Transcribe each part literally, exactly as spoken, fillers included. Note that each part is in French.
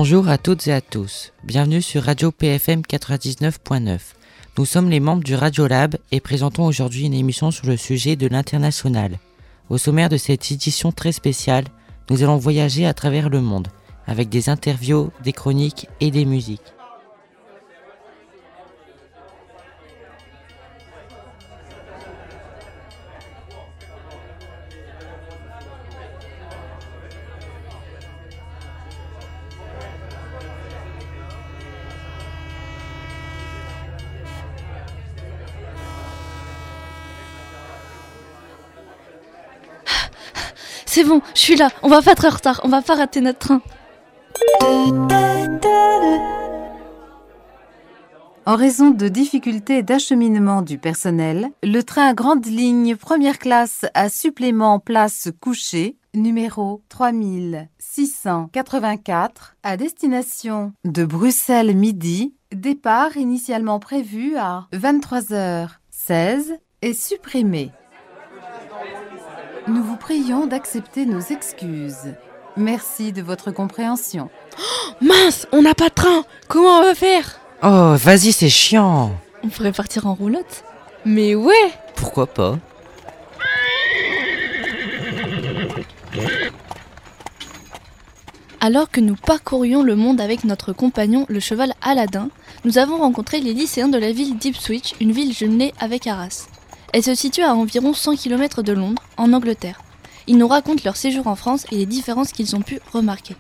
Bonjour à toutes et à tous, bienvenue sur Radio P F M quatre-vingt-dix-neuf point neuf. Nous sommes les membres du Radiolab et présentons aujourd'hui une émission sur le sujet de l'international. Au sommaire de cette édition très spéciale, nous allons voyager à travers le monde, avec des interviews, des chroniques et des musiques. C'est bon, je suis là, on va pas être en retard, on va pas rater notre train. En raison de difficultés d'acheminement du personnel, le train grande ligne première classe à supplément place couchée, numéro trois mille six cent quatre-vingt-quatre, à destination de Bruxelles Midi, départ initialement prévu à vingt-trois heures seize, est supprimé. Nous vous prions d'accepter nos excuses. Merci de votre compréhension. Oh, mince, on n'a pas de train. Comment on va faire? Oh, vas-y, c'est chiant. On pourrait partir en roulotte. Mais ouais. Pourquoi pas? Alors que nous parcourions le monde avec notre compagnon, le cheval Aladdin, nous avons rencontré les lycéens de la ville d'Ipswich, une ville jumelée avec Arras. Elle se situe à environ cent kilomètres de Londres, en Angleterre. Ils nous racontent leur séjour en France et les différences qu'ils ont pu remarquer.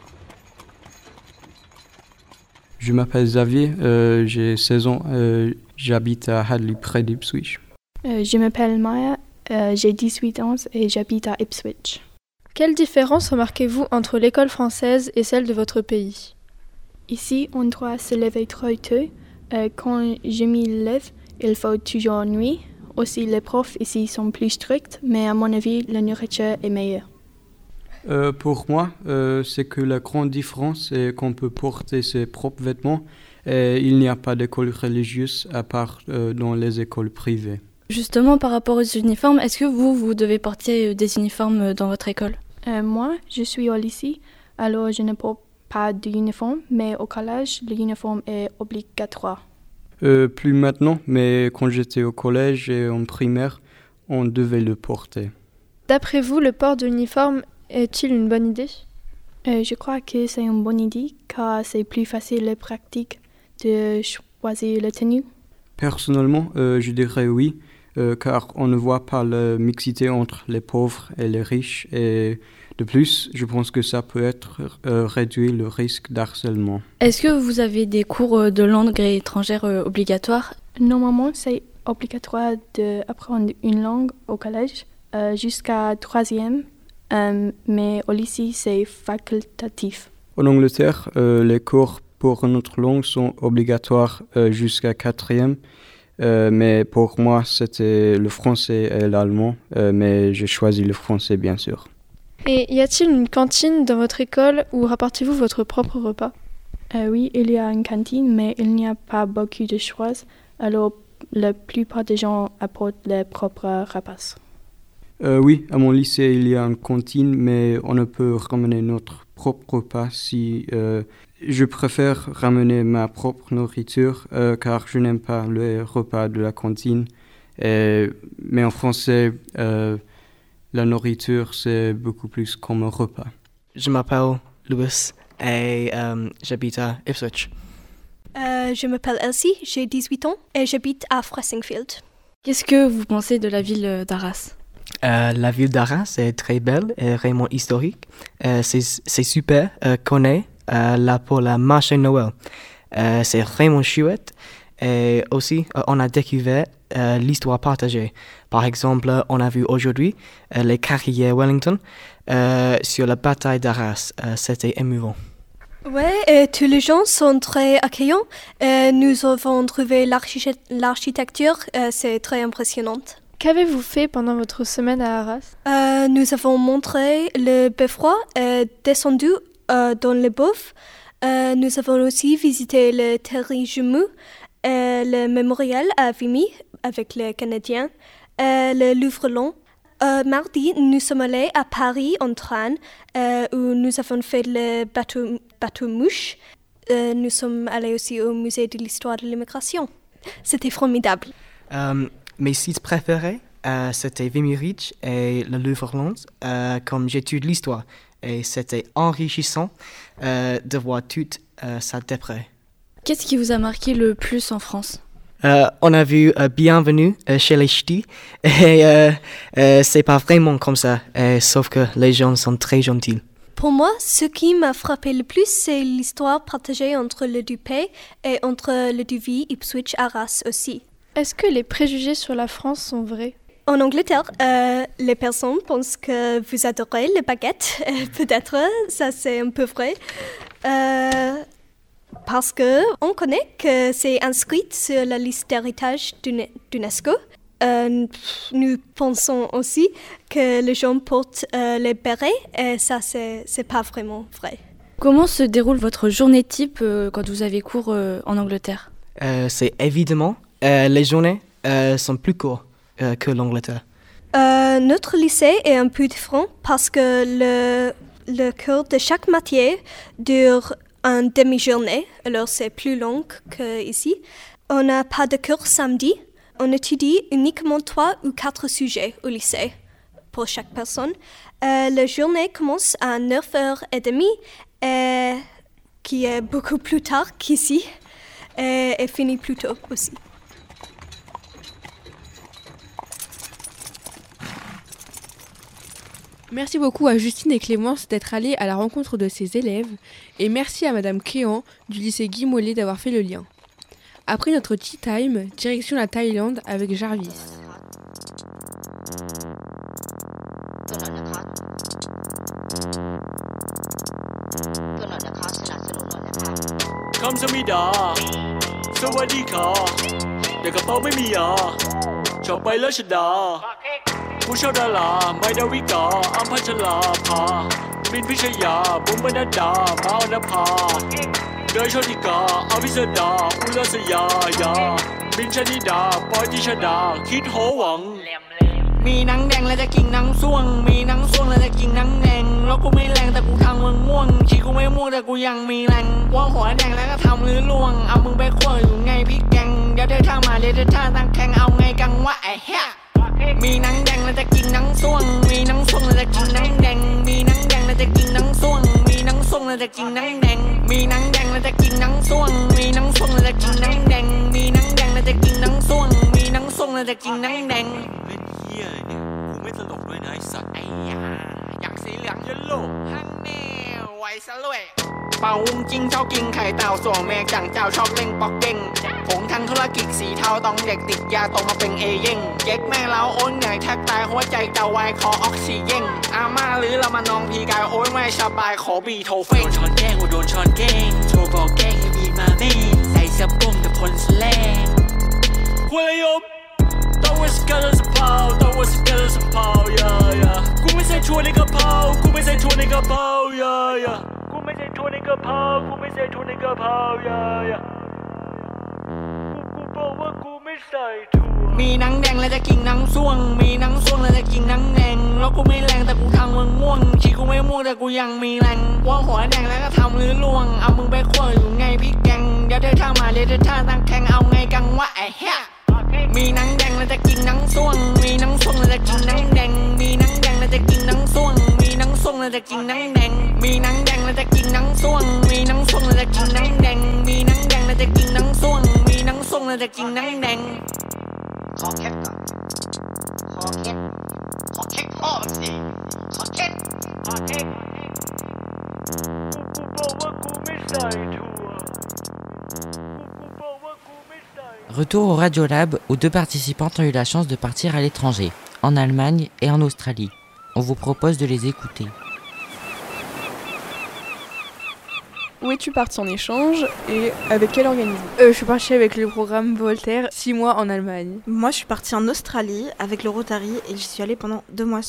Je m'appelle Xavier, euh, j'ai seize ans, euh, j'habite à Hadley, près d'Ipswich. Euh, je m'appelle Maya, euh, j'ai dix-huit ans et j'habite à Ipswich. Quelle différence remarquez-vous entre l'école française et celle de votre pays? Ici, on doit se lever trop tôt. Euh, quand je m'y lève, il faut toujours nuit. Aussi, les profs ici sont plus stricts, mais à mon avis, la nourriture est meilleure. Euh, pour moi, euh, c'est que la grande différence est qu'on peut porter ses propres vêtements et il n'y a pas d'école religieuse à part euh, dans les écoles privées. Justement, par rapport aux uniformes, est-ce que vous, vous devez porter des uniformes dans votre école? euh, Moi, je suis au lycée, alors je ne porte pas d'uniforme, mais au collège, l'uniforme est obligatoire. Euh, plus maintenant, mais quand j'étais au collège et en primaire, on devait le porter. D'après vous, le port de l'uniforme est-il une bonne idée? euh, Je crois que c'est une bonne idée, car c'est plus facile et pratique de choisir la tenue. Personnellement, euh, je dirais oui, euh, car on ne voit pas la mixité entre les pauvres et les riches. Et de plus, je pense que ça peut être euh, réduire le risque d'harcèlement. Est-ce que vous avez des cours de langue étrangère euh, obligatoires? Normalement, c'est obligatoire d'apprendre une langue au collège euh, jusqu'à troisième, euh, mais au lycée, c'est facultatif. En Angleterre, euh, les cours pour notre langue sont obligatoires euh, jusqu'à quatrième, euh, mais pour moi, c'était le français et l'allemand, euh, mais j'ai choisi le français, bien sûr. Et y a-t-il une cantine dans votre école où rapportez-vous votre propre repas? euh, Oui, il y a une cantine, mais il n'y a pas beaucoup de choix, alors la plupart des gens apportent leurs propres repas. Euh, oui, à mon lycée, il y a une cantine, mais on ne peut ramener notre propre repas si... Euh, je préfère ramener ma propre nourriture, euh, car je n'aime pas les repas de la cantine. Et, mais en français... Euh, La nourriture, c'est beaucoup plus comme un repas. Je m'appelle Louis et euh, j'habite à Ipswich. Euh, je m'appelle Elsie, j'ai dix-huit ans et j'habite à Fressingfield. Qu'est-ce que vous pensez de la ville d'Arras? Euh, la ville d'Arras est très belle et vraiment historique. Euh, c'est, c'est super euh, qu'on est euh, là pour la marché Noël. Euh, c'est vraiment chouette. Et aussi, euh, on a découvert euh, l'histoire partagée. Par exemple, on a vu aujourd'hui euh, les carrières Wellington euh, sur la bataille d'Arras. Euh, c'était émouvant. Ouais, et tous les gens sont très accueillants. Et nous avons trouvé l'archi- l'architecture, euh, c'est très impressionnant. Qu'avez-vous fait pendant votre semaine à Arras? euh, Nous avons montré le beffroi et descendu euh, dans le boeuf. Euh, nous avons aussi visité le Terry Jumeau, et le mémorial à Vimy avec les Canadiens, et le Louvre-Long. Euh, mardi, nous sommes allés à Paris en train, euh, où nous avons fait le bateau bateau-mouche. Euh, nous sommes allés aussi au musée de l'histoire de l'immigration. C'était formidable. Euh, mes sites préférés, euh, c'était Vimy Ridge et le Louvre-Lens, euh, comme j'étudie l'histoire. Et c'était enrichissant euh, de voir tout euh, ça de près. Qu'est-ce qui vous a marqué le plus en France ? Euh, on a vu euh, Bienvenue euh, chez les Ch'tis et euh, euh, c'est pas vraiment comme ça, euh, sauf que les gens sont très gentils. Pour moi, ce qui m'a frappé le plus, c'est l'histoire partagée entre le Dupay et entre le Duvy, Ipswich, Arras aussi. Est-ce que les préjugés sur la France sont vrais ? En Angleterre, euh, les personnes pensent que vous adorez les baguettes. Peut-être, ça c'est un peu vrai. Euh, parce qu'on connaît que c'est inscrit sur la liste d'héritage d'UNESCO. Euh, nous pensons aussi que les gens portent euh, les bérets et ça, c'est, c'est pas vraiment vrai. Comment se déroule votre journée type euh, quand vous avez cours euh, en Angleterre ? euh, C'est évidemment, euh, les journées euh, sont plus courtes euh, que l'Angleterre. Euh, notre lycée est un peu différent parce que le, le cours de chaque matière dure une demi-journée, alors c'est plus long qu'ici. On n'a pas de cours samedi. On étudie uniquement trois ou quatre sujets au lycée pour chaque personne. Euh, la journée commence à neuf heures trente, et, qui est beaucoup plus tard qu'ici, et, et finit plus tôt aussi. Merci beaucoup à Justine et Clémence d'être allées à la rencontre de ces élèves et merci à Madame Kéan du lycée Guy Mollet d'avoir fait le lien. Après notre tea time, direction la Thaïlande avec Jarvis. Kamsamida, Sawadika, Yakapau Mimia, Chopai Lashada, Pushadala, Maidawika, Ampachala, Pa, Min Vishaya, Bumbanada, Maunapa. โดยโชติกาอภิสดาอุลสยายาบินชนิดาปอยติชดาคิดโหวังมีหนังแดงแล้วจะกินหนังส่วงมีหนังส่วงแล้วจะกินหนังแดงแล้วกูไม่แรงแต่กูทำมึงม่วงชีกูไม่ม่วงแต่กูยังมีแรงว่าหัวแดงแล้วก็ทำลื้อล่วงเอามึงไปคั่วอยู่ไงพริกแกงเดี๋ยวเธอท่ามาเดี๋ยวเธอท่าตั้งแข่งเอาไงกังวะไอ้เหี้ยมีหนังแดงแล้วจะกินหนังส่วงมีหนังส่วงแล้วจะกินหนังแดงมีหนังแดงแล้วจะกินหนังส่วงมีหนังส่วงแล้วจะกินหนังแดงมีหนังแดงแล้วจะกินหนังส่วงมีหนังส่วงแล้วจะกินหนังแดงมีหนังแดงแล้วจะกินหนังส่วงมีหนังส่วงแล้วจะกินหนังแดงเล่นเหี้ยอะไรเนี่ยกูไม่ตลกด้วยนะไอ้สัตว์ไอ้ยาอยากสีเหลืองยันโลฮันแน่ไวซะเลยเป่าวุ้งจิ้งชอบกินไข่เต่าส่วนแมงจังเจ้าชอบเล่งปอกเก่งผงทางธุรกิจสีเทาต้องเด็กติดยาตรงมาเป็นเอเย่งเจ๊กแม่เล้าโอนเหนื่อยแทบตายหัวใจจะวายคอออกซิเจนอาม่าหรือเรามานองพีกายโอ้ยไม่สบายขอบีโทเฟ่งโดนช้อนแกงโดนช้อนแกงโทรบอกแกงให้มีมาแม่ใส่เสื้อปุ้มแต่พลสแลงคุยยมต้องว่าสกัดสะเพาต้องว่าสกัดสะเพายายากูไม่ใส่ถั่วในกระเพรากูไม่ใส่ถั่วในกระเพรายายากูไม่ใส่ถั่วในกระเพรากูไม่ใส่ถั่วในกระเพรายายากูบอกว่ากูไม่ใส่ถั่วมีหนังแดงแล้วจะกินหนังส่วงมีหนังส่วงแล้วจะกินหนังแดงแล้วกูไม่แรงแต่กูทำมึงม่วงชีกูไม่ม่วงแต่กูยังมีแรงว่าหัวแดงแล้วก็ทำลื้อล่วงเอามึงไปคั่วอยู่ไงพริกแกงเดี๋ยวเธอท่ามาเดี๋ยวเธอท่าตั้งแข่งเอาไงกังวะไอ้เหี้ยมีหนังแดงแล้วจะกินหนังส่วงมีหนังส่วงแล้วจะกินหนังแดงมีหนังแดงแล้วจะกินหนังส่วงมีหนังส่วงแล้วจะกินหนังแดงมีหนังแดงแล้วจะกินหนังส่วงมีหนังส่วงแล้วจะกินหนังแดงมีหนังแดงแล้วจะกินหนังส่วงมีหนังส่วงแล้วจะกินหนังแดงขอเค็ดก่อนขอเค็ดขอเค็ดพ่อมันสิขอเค็ดขอเค็ดกูบอกว่ากูไม่ใส่ถั่ว Retour au Radiolab où deux participantes ont eu la chance de partir à l'étranger, en Allemagne et en Australie. On vous propose de les écouter. Où es-tu partie en échange et avec quel organisme ? euh, Je suis partie avec le programme Voltaire, six mois en Allemagne. Moi je suis partie en Australie avec le Rotary et j'y suis allée pendant deux mois seulement.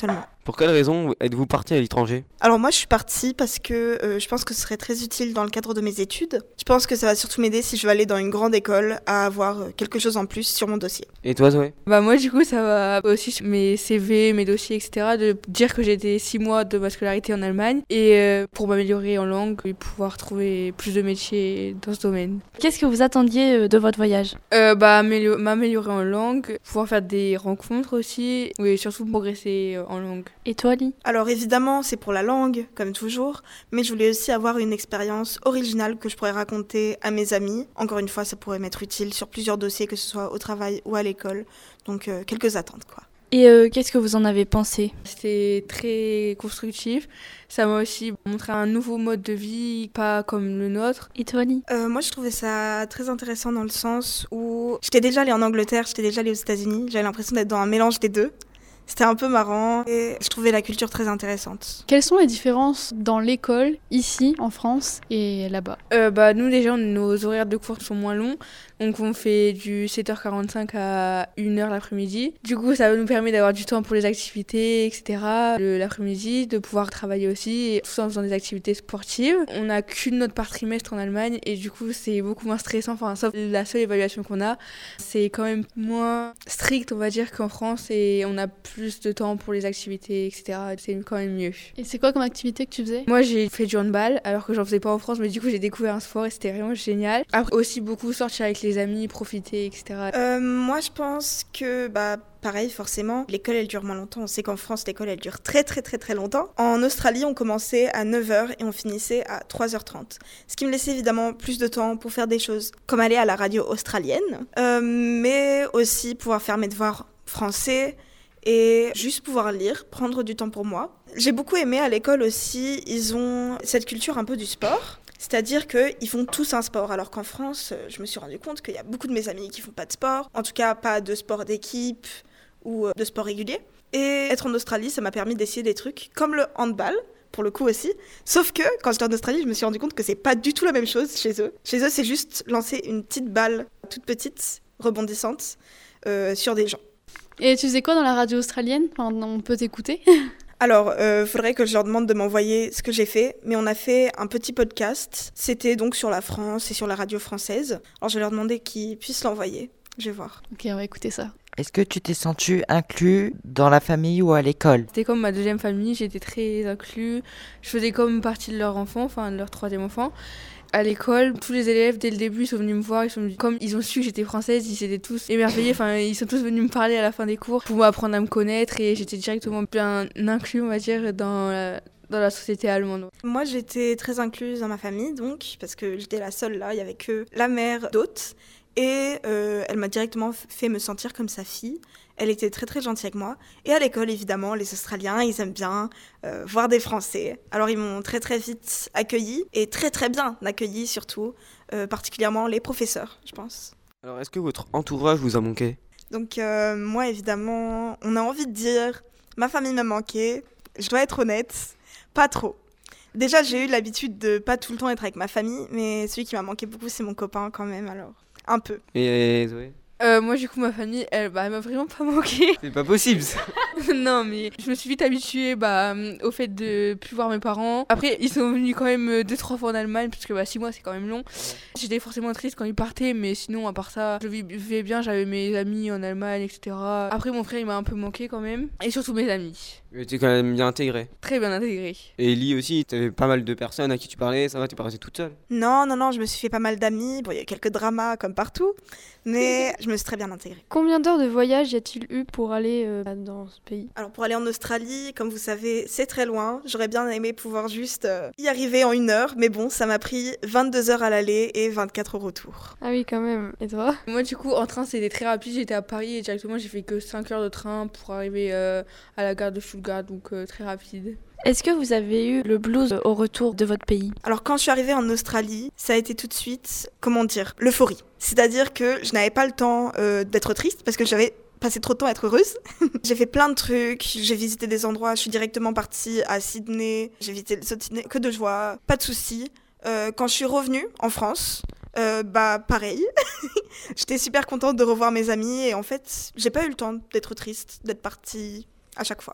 Pour quelle raison êtes-vous parti à l'étranger ? Alors moi je suis partie parce que euh, je pense que ce serait très utile dans le cadre de mes études. Je pense que ça va surtout m'aider si je veux aller dans une grande école à avoir quelque chose en plus sur mon dossier. Et toi Zoé ? Bah moi du coup ça va aussi sur mes C V, mes dossiers, et cetera. De dire que j'ai été six mois de ma scolarité en Allemagne et euh, pour m'améliorer en langue et pouvoir trouver plus de métiers dans ce domaine. Qu'est-ce que vous attendiez de votre voyage ? euh, Bah amélior- m'améliorer en langue, pouvoir faire des rencontres aussi et surtout progresser en langue. Et toi, Lee ? Alors évidemment, c'est pour la langue, comme toujours, mais je voulais aussi avoir une expérience originale que je pourrais raconter à mes amis. Encore une fois, ça pourrait m'être utile sur plusieurs dossiers, que ce soit au travail ou à l'école. Donc euh, quelques attentes, quoi. Et euh, qu'est-ce que vous en avez pensé ? C'était très constructif. Ça m'a aussi montré un nouveau mode de vie, pas comme le nôtre. Et toi, Lee ? euh, Moi, je trouvais ça très intéressant dans le sens où j'étais déjà allée en Angleterre, j'étais déjà allée aux États-Unis. J'avais l'impression d'être dans un mélange des deux. C'était un peu marrant et je trouvais la culture très intéressante. Quelles sont les différences dans l'école, ici, en France et là-bas ? euh, bah, Nous, déjà, nos horaires de cours sont moins longs. Donc, on fait du sept heures quarante-cinq à une heure l'après-midi. Du coup, ça nous permet d'avoir du temps pour les activités, et cetera. Le, l'après-midi, de pouvoir travailler aussi, tout en faisant des activités sportives. On n'a qu'une note par trimestre en Allemagne et du coup, c'est beaucoup moins stressant. Enfin, sauf la seule évaluation qu'on a, c'est quand même moins strict, on va dire, qu'en France et on a plus de temps pour les activités, et cetera. C'est quand même mieux. Et c'est quoi comme activité que tu faisais ? Moi, j'ai fait du handball, alors que j'en faisais pas en France, mais du coup, j'ai découvert un sport et c'était vraiment génial. Après, aussi beaucoup sortir avec les amis, profiter, et cetera. Euh, moi, je pense que, bah, pareil, forcément, l'école, elle dure moins longtemps. On sait qu'en France, l'école, elle dure très, très, très, très longtemps. En Australie, on commençait à neuf heures et on finissait à trois heures trente. Ce qui me laissait évidemment plus de temps pour faire des choses comme aller à la radio australienne, euh, mais aussi pouvoir faire mes devoirs français et juste pouvoir lire, prendre du temps pour moi. J'ai beaucoup aimé à l'école aussi, ils ont cette culture un peu du sport. C'est-à-dire qu'ils font tous un sport, alors qu'en France, je me suis rendu compte qu'il y a beaucoup de mes amis qui font pas de sport, en tout cas pas de sport d'équipe ou de sport régulier. Et être en Australie, ça m'a permis d'essayer des trucs comme le handball, pour le coup aussi. Sauf que quand j'étais en Australie, je me suis rendu compte que c'est pas du tout la même chose chez eux. Chez eux, c'est juste lancer une petite balle toute petite, rebondissante, euh, sur des gens. Et tu faisais quoi dans la radio australienne ? Enfin, on peut t'écouter ? Alors, il euh, faudrait que je leur demande de m'envoyer ce que j'ai fait, mais on a fait un petit podcast. C'était donc sur la France et sur la radio française. Alors, je vais leur demander qu'ils puissent l'envoyer. Je vais voir. Ok, on va écouter ça. Est-ce que tu t'es senti inclus dans la famille ou à l'école ? C'était comme ma deuxième famille, j'étais très inclus. Je faisais comme partie de leur enfant, enfin de leur troisième enfant. À l'école, tous les élèves, dès le début, ils sont venus me voir. Ils sont venus, comme ils ont su que j'étais française, ils étaient tous émerveillés. Enfin, ils sont tous venus me parler à la fin des cours pour m'apprendre à me connaître. Et j'étais directement bien inclus, on va dire, dans la, dans la société allemande. Moi, j'étais très incluse dans ma famille, donc, parce que j'étais la seule là. Il y avait que la mère d'hôte. Et euh, elle m'a directement fait me sentir comme sa fille. Elle était très très gentille avec moi. Et à l'école, évidemment, les Australiens, ils aiment bien euh, voir des Français. Alors ils m'ont très très vite accueillie, et très très bien accueillie surtout, euh, particulièrement les professeurs, je pense. Alors est-ce que votre entourage vous a manqué ? Donc euh, moi, évidemment, on a envie de dire, ma famille m'a manqué, je dois être honnête, pas trop. Déjà, j'ai eu l'habitude de pas tout le temps être avec ma famille, mais celui qui m'a manqué beaucoup, c'est mon copain quand même, alors un peu. Et Zoé ? Euh, moi, du coup, ma famille, elle, bah, elle m'a vraiment pas manqué. C'est pas possible, ça. Non, mais je me suis vite habituée bah, au fait de plus voir mes parents. Après, ils sont venus quand même deux, trois fois en Allemagne, parce que bah, six mois, c'est quand même long. J'étais forcément triste quand ils partaient, mais sinon, à part ça, je vivais bien, j'avais mes amis en Allemagne, et cetera. Après, mon frère, il m'a un peu manqué quand même. Et surtout mes amis. Mais t'es quand même bien intégrée. Très bien intégrée. Et Ellie aussi, t'avais pas mal de personnes à qui tu parlais, ça va, t'es pas restée toute seule ? Non, non, non, je me suis fait pas mal d'amis. Bon, il y a eu quelques dramas comme partout, mais je me suis très bien intégrée. Combien d'heures de voyage y a-t-il eu pour aller euh, dans ce pays ? Alors pour aller en Australie, comme vous savez, c'est très loin. J'aurais bien aimé pouvoir juste euh, y arriver en une heure, mais bon, ça m'a pris vingt-deux heures à l'aller et vingt-quatre au retour. Ah oui, quand même. Et toi ? Moi, du coup, en train, c'était très rapide. J'étais à Paris et directement, j'ai fait que cinq heures de train pour arriver euh, à la gare de Stuttgart, donc euh, très rapide. Est-ce que vous avez eu le blues au retour de votre pays ? Alors quand je suis arrivée en Australie, ça a été tout de suite, comment dire, l'euphorie. C'est-à-dire que je n'avais pas le temps euh, d'être triste parce que j'avais passé trop de temps à être heureuse. J'ai fait plein de trucs, j'ai visité des endroits, je suis directement partie à Sydney, j'ai visité le Sydney, que de joie, pas de soucis. Euh, quand je suis revenue en France, euh, bah pareil, j'étais super contente de revoir mes amis et en fait, j'ai pas eu le temps d'être triste, d'être partie à chaque fois.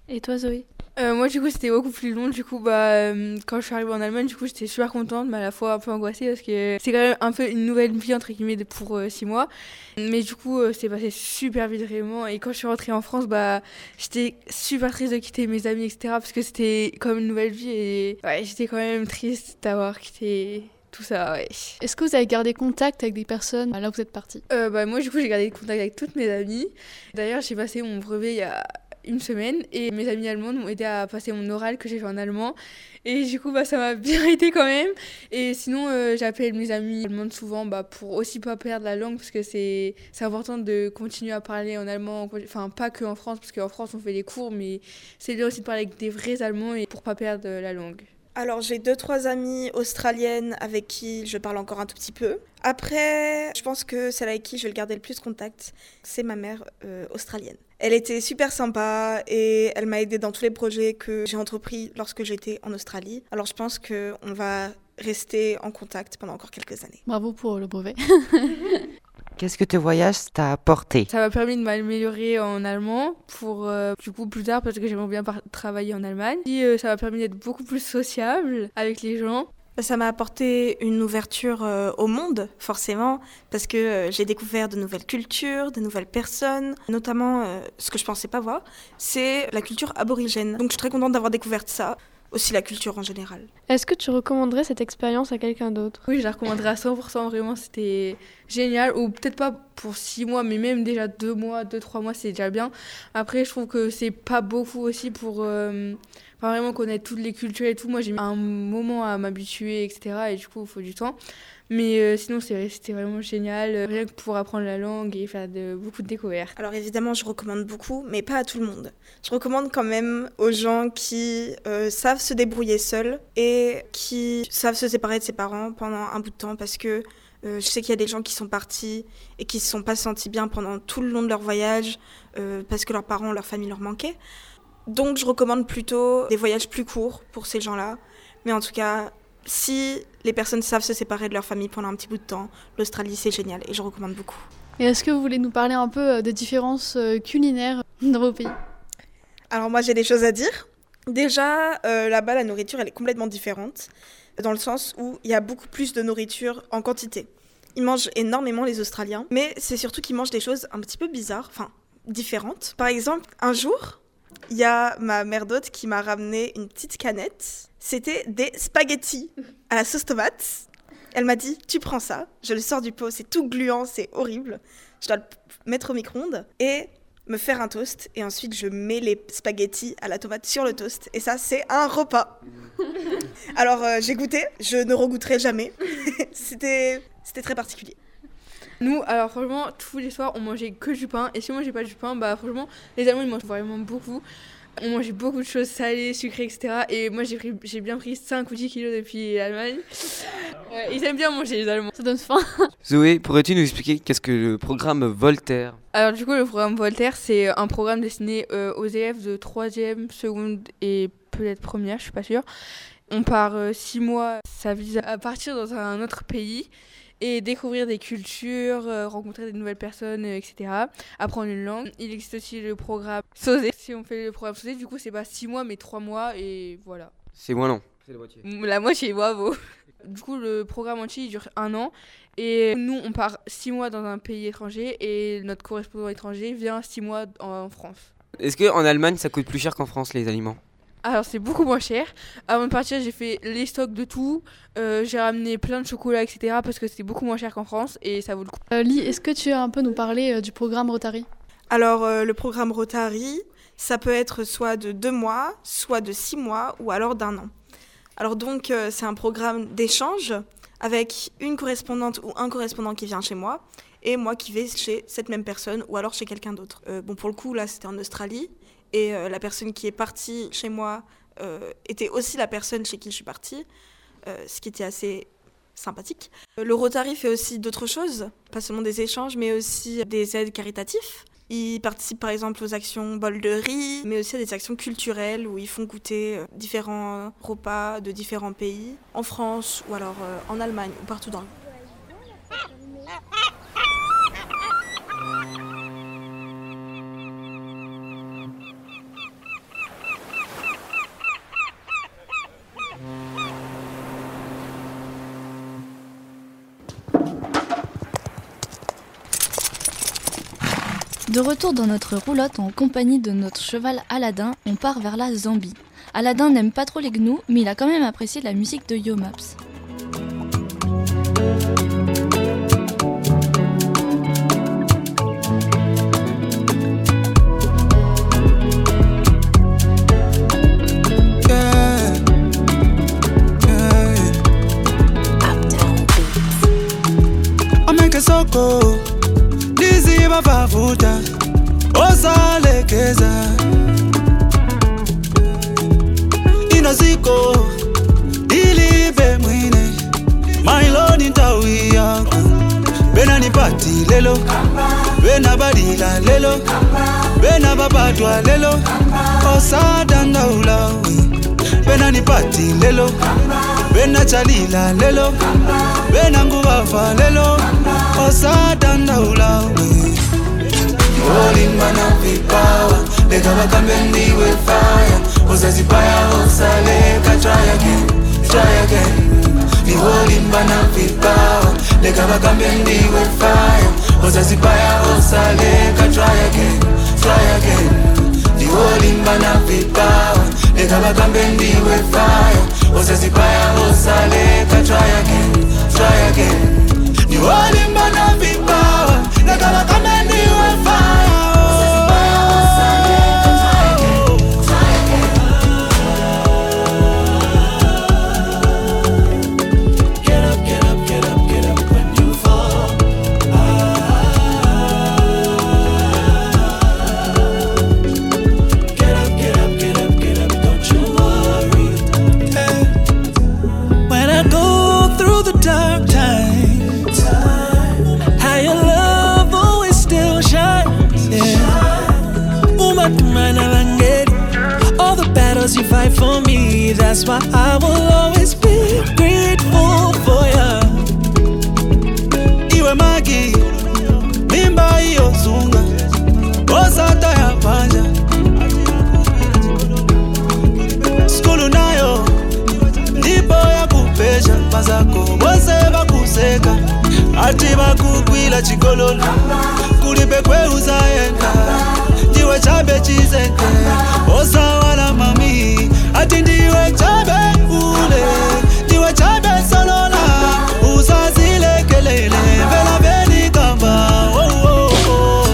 Et toi Zoé? Euh, moi, du coup, c'était beaucoup plus long. Du coup, bah, euh, quand je suis arrivée en Allemagne, du coup, j'étais super contente, mais à la fois un peu angoissée parce que c'est quand même un peu une nouvelle vie, entre guillemets, de- pour euh, six mois. Mais du coup, euh, c'est passé super vite, vraiment. Et quand je suis rentrée en France, bah, j'étais super triste de quitter mes amis, et cetera. Parce que c'était comme une nouvelle vie et ouais, j'étais quand même triste d'avoir quitté tout ça, ouais. Est-ce que vous avez gardé contact avec des personnes là où vous êtes partis? Euh, bah, moi, du coup, j'ai gardé contact avec toutes mes amies. D'ailleurs, j'ai passé mon brevet il y a une semaine et mes amies allemandes m'ont aidé à passer mon oral que j'ai fait en allemand et du coup bah ça m'a bien aidé quand même. Et sinon euh, j'appelle mes amies allemandes souvent bah, pour aussi pas perdre la langue parce que c'est c'est important de continuer à parler en allemand, enfin pas que en France parce qu'en France on fait les cours, mais c'est bien aussi de parler avec des vrais Allemands et pour pas perdre la langue. Alors j'ai deux trois amies australiennes avec qui je parle encore un tout petit peu. Après, je pense que celle avec qui je vais le garder le plus contact, c'est ma mère euh, australienne. Elle était super sympa et elle m'a aidée dans tous les projets que j'ai entrepris lorsque j'étais en Australie. Alors je pense qu'on va rester en contact pendant encore quelques années. Bravo pour le brevet. Qu'est-ce que ce voyage t'a apporté? Ça m'a permis de m'améliorer en allemand pour euh, du coup plus tard parce que j'aimerais bien par- travailler en Allemagne. Et euh, ça m'a permis d'être beaucoup plus sociable avec les gens. Ça m'a apporté une ouverture euh, au monde, forcément, parce que euh, j'ai découvert de nouvelles cultures, de nouvelles personnes, notamment euh, ce que je pensais pas voir, c'est la culture aborigène. Donc je suis très contente d'avoir découvert ça, aussi la culture en général. Est-ce que tu recommanderais cette expérience à quelqu'un d'autre? Oui, je la recommanderais à cent pour cent, vraiment, c'était génial. Ou peut-être pas pour six mois, mais même déjà deux mois, deux, trois mois, c'est déjà bien. Après, je trouve que c'est pas beaucoup aussi pour euh, enfin, vraiment connaître toutes les cultures et tout. Moi, j'ai mis un moment à m'habituer, et cetera. Et du coup, il faut du temps. Mais euh, sinon, c'est, c'était vraiment génial, euh, rien que pour apprendre la langue et faire de, beaucoup de découvertes. Alors évidemment, je recommande beaucoup, mais pas à tout le monde. Je recommande quand même aux gens qui euh, savent se débrouiller seuls et qui savent se séparer de ses parents pendant un bout de temps, parce que euh, je sais qu'il y a des gens qui sont partis et qui se sont pas sentis bien pendant tout le long de leur voyage euh, parce que leurs parents, leur famille leur manquaient. Donc je recommande plutôt des voyages plus courts pour ces gens-là. Mais en tout cas, si les personnes savent se séparer de leur famille pendant un petit bout de temps, l'Australie c'est génial et je recommande beaucoup. Et est-ce que vous voulez nous parler un peu des différences culinaires dans vos pays? Alors moi j'ai des choses à dire. Déjà euh, là-bas la nourriture elle est complètement différente dans le sens où il y a beaucoup plus de nourriture en quantité. Ils mangent énormément les Australiens, mais c'est surtout qu'ils mangent des choses un petit peu bizarres, enfin différentes. Par exemple, un jour, il y a ma mère d'hôte qui m'a ramené une petite canette. C'était des spaghettis à la sauce tomate. Elle m'a dit, tu prends ça. Je le sors du pot, c'est tout gluant, c'est horrible. Je dois le mettre au micro-ondes et me faire un toast. Et ensuite, je mets les spaghettis à la tomate sur le toast. Et ça, c'est un repas. Alors, euh, j'ai goûté. Je ne regoûterai jamais. c'était, c'était très particulier. Nous, alors franchement, tous les soirs, on mangeait que du pain. Et si on mangeait pas du pain, bah franchement, les Allemands, ils mangent vraiment beaucoup. On mangeait beaucoup de choses salées, sucrées, et cetera. Et moi, j'ai, pris, j'ai bien pris cinq ou dix kilos depuis l'Allemagne. Ouais, ils aiment bien manger, les Allemands. Ça donne faim. Zoé, pourrais-tu nous expliquer qu'est-ce que le programme Voltaire? Alors du coup, le programme Voltaire, c'est un programme destiné euh, aux élèves de troisième, seconde et peut-être première, je suis pas sûre. On part euh, six mois, ça vise à partir dans un autre pays et découvrir des cultures, euh, rencontrer des nouvelles personnes, euh, et cetera. Apprendre une langue. Il existe aussi le programme SOSE. Si on fait le programme SOSE, du coup, c'est pas six mois, mais trois mois, et voilà. C'est moins long. C'est la moitié. La moitié, bravo. Du coup, le programme entier, il dure un an. Et nous, on part six mois dans un pays étranger, et notre correspondant étranger vient six mois en France. Est-ce qu'en Allemagne, ça coûte plus cher qu'en France, les aliments? Alors c'est beaucoup moins cher. Avant de partir, j'ai fait les stocks de tout. Euh, j'ai ramené plein de chocolat, et cetera. Parce que c'était beaucoup moins cher qu'en France et ça vaut le coup. Euh, Lee, est-ce que tu veux un peu nous parler euh, du programme Rotary? Alors euh, le programme Rotary, ça peut être soit de deux mois, soit de six mois ou alors d'un an. Alors donc euh, c'est un programme d'échange avec une correspondante ou un correspondant qui vient chez moi et moi qui vais chez cette même personne ou alors chez quelqu'un d'autre. Euh, bon pour le coup là c'était en Australie. Et euh, la personne qui est partie chez moi euh, était aussi la personne chez qui je suis partie, euh, ce qui était assez sympathique. Le Rotary fait aussi d'autres choses, pas seulement des échanges, mais aussi des aides caritatives. Ils participent par exemple aux actions bol de riz, mais aussi à des actions culturelles où ils font goûter différents repas de différents pays, en France ou alors euh, en Allemagne ou partout dans le monde. De retour dans notre roulotte en compagnie de notre cheval Aladdin, on part vers la Zambie. Aladdin n'aime pas trop les gnous, mais il a quand même apprécié la musique de Yo Maps. Soko liziba bavuta osalekeza inoziko ilibe mwine mailoni ntawi yako bena nipati lelo bena badila lelo bena babadwa lelo osadanda ulawi bena nipati lelo bena chalila lelo bena ngubafa lelo osadanda ulawi olimana vipawa leka bakambendiwe fire osazipaya osaleka try again try again ni olimana vipawa leka bakambendiwe fire osazipaya osaleka try again try again ni olimana vipawa leka bakambendiwe fire osazipaya osaleka try again try again ni olimana vipawa leka bakambendiwe fire osazipaya osaleka try again try again get up get up get up get up when you fall get up get up get up get up don't you worry hey. When I go through the dark times how your love always still shines yeah. All the battles you fight for me that's why I will always be grateful for you iwe magi mimba iyo zunga osata ya panja skulu nayo ndipo ya kupesha mazako bose bakuseka ati bakugwila chigololo kulipe kwe uzaenda ndiwe chabe chizeke osawala mami ati ndiwe chabe ule ndiwe chabe solola uzazile kelele vela veli kamba oh oh oh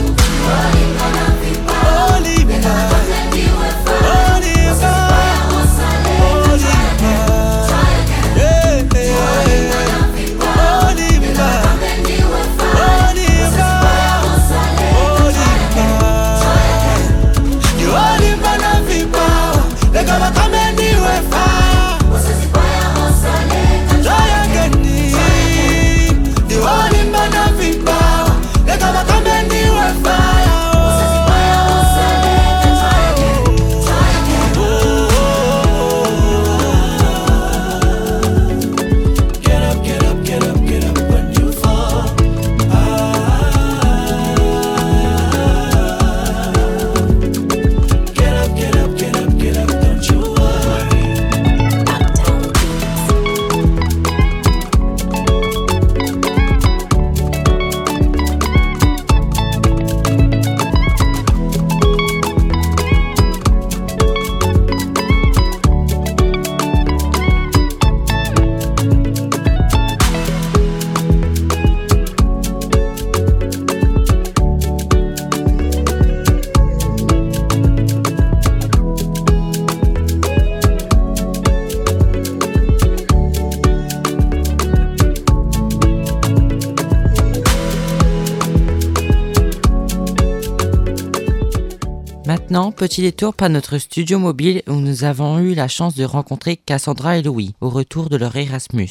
Maintenant, petit détour par notre studio mobile où nous avons eu la chance de rencontrer Cassandra et Louis au retour de leur Erasmus.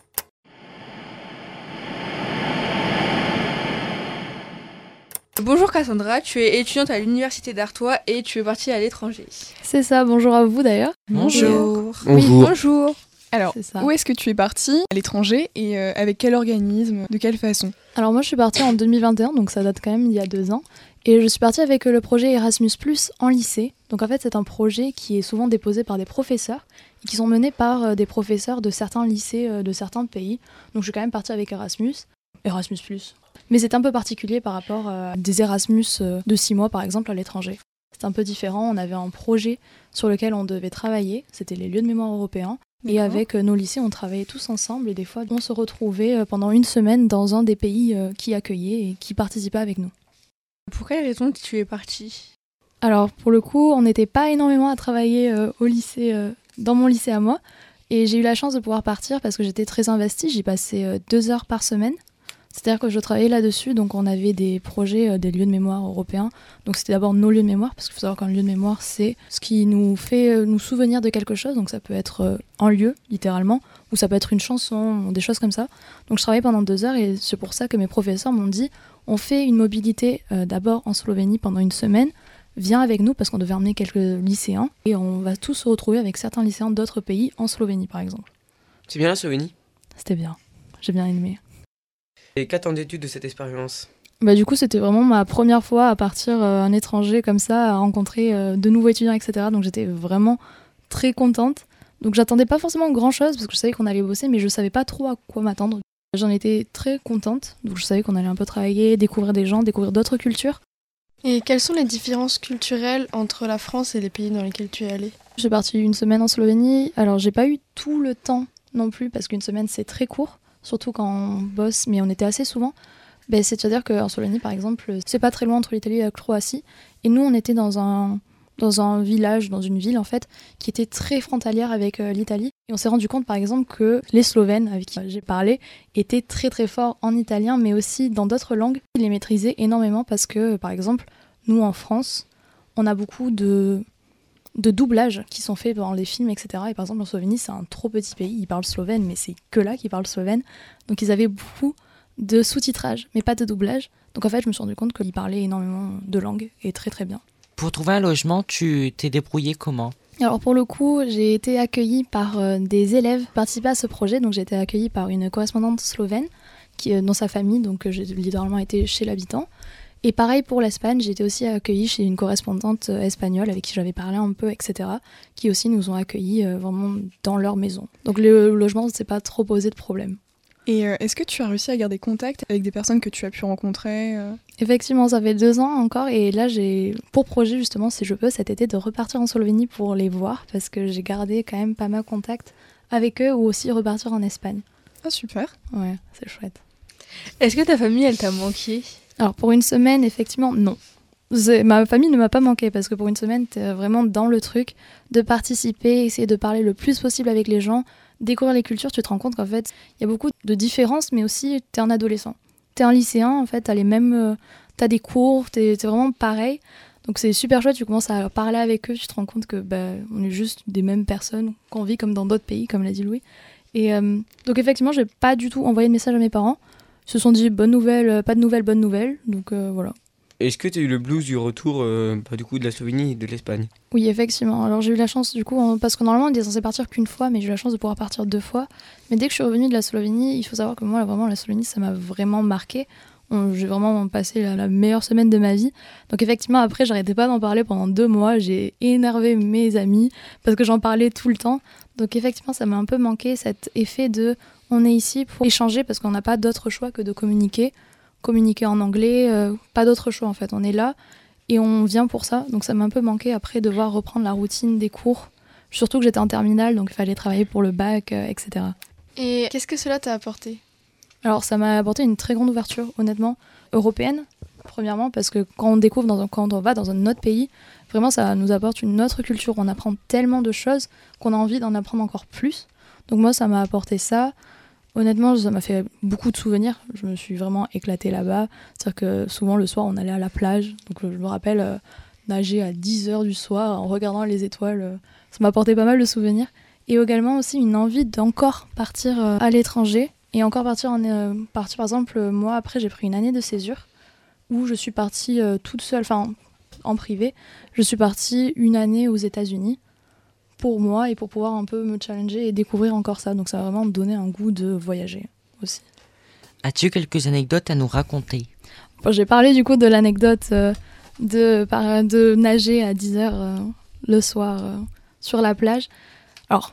Bonjour Cassandra, tu es étudiante à l'Université d'Artois et tu es partie à l'étranger. C'est ça, bonjour à vous d'ailleurs. Bonjour. Oui, bonjour. bonjour. Alors, ça. Où est-ce que tu es partie à l'étranger et euh, avec quel organisme, de quelle façon? Alors moi je suis partie en deux mille vingt et un, donc ça date quand même il y a deux ans. Et je suis partie avec le projet Erasmus plus en lycée. Donc en fait c'est un projet qui est souvent déposé par des professeurs et qui sont menés par euh, des professeurs de certains lycées euh, de certains pays. Donc je suis quand même partie avec Erasmus. Erasmus plus. Mais c'est un peu particulier par rapport à des Erasmus de six mois, par exemple, à l'étranger. C'est un peu différent. On avait un projet sur lequel on devait travailler. C'était les lieux de mémoire européens. Et avec nos lycées, on travaillait tous ensemble. Et des fois, on se retrouvait pendant une semaine dans un des pays qui accueillaient et qui participaient avec nous. Pour quelle raison tu es partie ? Alors, pour le coup, on n'était pas énormément à travailler euh, au lycée, euh, dans mon lycée à moi. Et j'ai eu la chance de pouvoir partir parce que j'étais très investie. J'y passais euh, deux heures par semaine. C'est-à-dire que je travaillais là-dessus. Donc, on avait des projets, euh, des lieux de mémoire européens. Donc, c'était d'abord nos lieux de mémoire. Parce qu'il faut savoir qu'un lieu de mémoire, c'est ce qui nous fait euh, nous souvenir de quelque chose. Donc, ça peut être euh, un lieu, littéralement. Ou ça peut être une chanson, des choses comme ça. Donc, je travaillais pendant deux heures. Et c'est pour ça que mes professeurs m'ont dit, on fait une mobilité euh, d'abord en Slovénie pendant une semaine. Viens avec nous parce qu'on devait emmener quelques lycéens et on va tous se retrouver avec certains lycéens d'autres pays en Slovénie par exemple. C'est bien la Slovénie ? C'était bien, j'ai bien aimé. Et qu'attendais-tu de cette expérience ? Bah, du coup c'était vraiment ma première fois à partir euh, à un étranger comme ça, à rencontrer euh, de nouveaux étudiants et cetera. Donc j'étais vraiment très contente. Donc j'attendais pas forcément grand chose parce que je savais qu'on allait bosser mais je savais pas trop à quoi m'attendre. J'en étais très contente, donc je savais qu'on allait un peu travailler, découvrir des gens, découvrir d'autres cultures. Et quelles sont les différences culturelles entre la France et les pays dans lesquels tu es allée ? Je suis partie une semaine en Slovénie. Alors, j'ai pas eu tout le temps non plus, parce qu'une semaine, c'est très court, surtout quand on bosse, mais on était assez souvent. Ben, c'est-à-dire qu'en Slovénie, par exemple, c'est pas très loin entre l'Italie et la Croatie. Et nous, on était dans un, dans un village, dans une ville, en fait, qui était très frontalière avec euh, l'Italie. Et on s'est rendu compte, par exemple, que les Slovènes, avec qui j'ai parlé, étaient très très forts en italien, mais aussi dans d'autres langues. Ils les maîtrisaient énormément parce que, par exemple, nous, en France, on a beaucoup de, de doublages qui sont faits dans les films, et cetera. Et par exemple, en Slovénie, c'est un trop petit pays. Ils parlent slovène, mais c'est que là qu'ils parlent slovène. Donc, ils avaient beaucoup de sous-titrage, mais pas de doublage. Donc, en fait, je me suis rendu compte qu'ils parlaient énormément de langues, et très très bien. Pour trouver un logement, tu t'es débrouillée comment ? Alors pour le coup, j'ai été accueillie par euh, des élèves qui participaient à ce projet. Donc j'ai été accueillie par une correspondante slovène qui est dans sa famille, donc euh, j'ai littéralement été chez l'habitant. Et pareil pour l'Espagne, j'ai été aussi accueillie chez une correspondante euh, espagnole avec qui j'avais parlé un peu, et cetera. Qui aussi nous ont accueillis euh, vraiment dans leur maison. Donc le logement, c'est pas trop posé de problème. Et euh, est-ce que tu as réussi à garder contact avec des personnes que tu as pu rencontrer euh... Effectivement, ça fait deux ans encore et là j'ai pour projet justement, si je peux, cet été de repartir en Slovénie pour les voir parce que j'ai gardé quand même pas mal contact avec eux ou aussi repartir en Espagne. Ah super. Ouais, c'est chouette. Est-ce que ta famille, elle t'a manqué ? Alors pour une semaine, effectivement, non. C'est... Ma famille ne m'a pas manqué parce que pour une semaine, t'es vraiment dans le truc de participer, essayer de parler le plus possible avec les gens, découvrir les cultures, tu te rends compte qu'en fait, il y a beaucoup de différences, mais aussi, t'es un adolescent. T'es un lycéen, en fait, t'as les mêmes... Euh, t'as des cours, t'es, t'es vraiment pareil. Donc c'est super chouette, tu commences à parler avec eux, tu te rends compte que bah, on est juste des mêmes personnes, qu'on vit comme dans d'autres pays, comme l'a dit Louis. Et euh, donc effectivement, j'ai pas du tout envoyé de message à mes parents. Ils se sont dit, bonne nouvelle, pas de nouvelles, bonne nouvelle. Donc euh, voilà. Est-ce que tu as eu le blues du retour euh, bah, du coup, de la Slovénie et de l'Espagne ? Oui, effectivement. Alors j'ai eu la chance, du coup, parce que normalement on était censé partir qu'une fois, mais j'ai eu la chance de pouvoir partir deux fois. Mais dès que je suis revenue de la Slovénie, il faut savoir que moi, là, vraiment, la Slovénie, ça m'a vraiment marqué. On, j'ai vraiment passé la, la meilleure semaine de ma vie. Donc effectivement, après, j'arrêtais pas d'en parler pendant deux mois. J'ai énervé mes amis parce que j'en parlais tout le temps. Donc effectivement, ça m'a un peu manqué, cet effet de on est ici pour échanger parce qu'on n'a pas d'autre choix que de communiquer. Communiquer en anglais, euh, pas d'autre choix en fait. On est là et on vient pour ça. Donc ça m'a un peu manqué après de devoir reprendre la routine des cours. Surtout que j'étais en terminale, donc il fallait travailler pour le bac, euh, et cetera. Et qu'est-ce que cela t'a apporté ? Alors ça m'a apporté une très grande ouverture, honnêtement, européenne, premièrement, parce que quand on découvre, dans un, quand on va dans un autre pays, vraiment ça nous apporte une autre culture. On apprend tellement de choses qu'on a envie d'en apprendre encore plus. Donc moi ça m'a apporté ça. Honnêtement, ça m'a fait beaucoup de souvenirs. Je me suis vraiment éclatée là-bas. C'est-à-dire que souvent, le soir, on allait à la plage. Donc, je me rappelle euh, nager à dix heures du soir en regardant les étoiles. Euh, ça m'a apporté pas mal de souvenirs. Et également aussi une envie d'encore partir euh, à l'étranger. Et encore partir, en, euh, partir, par exemple, euh, moi, après, j'ai pris une année de césure où je suis partie euh, toute seule, enfin, en privé. Je suis partie une année aux États-Unis pour moi et pour pouvoir un peu me challenger et découvrir encore ça. Donc ça a vraiment donné un goût de voyager aussi. As-tu quelques anecdotes à nous raconter ? Bon, j'ai parlé du coup de l'anecdote euh, de, par, de nager à dix heures euh, le soir euh, sur la plage. Alors,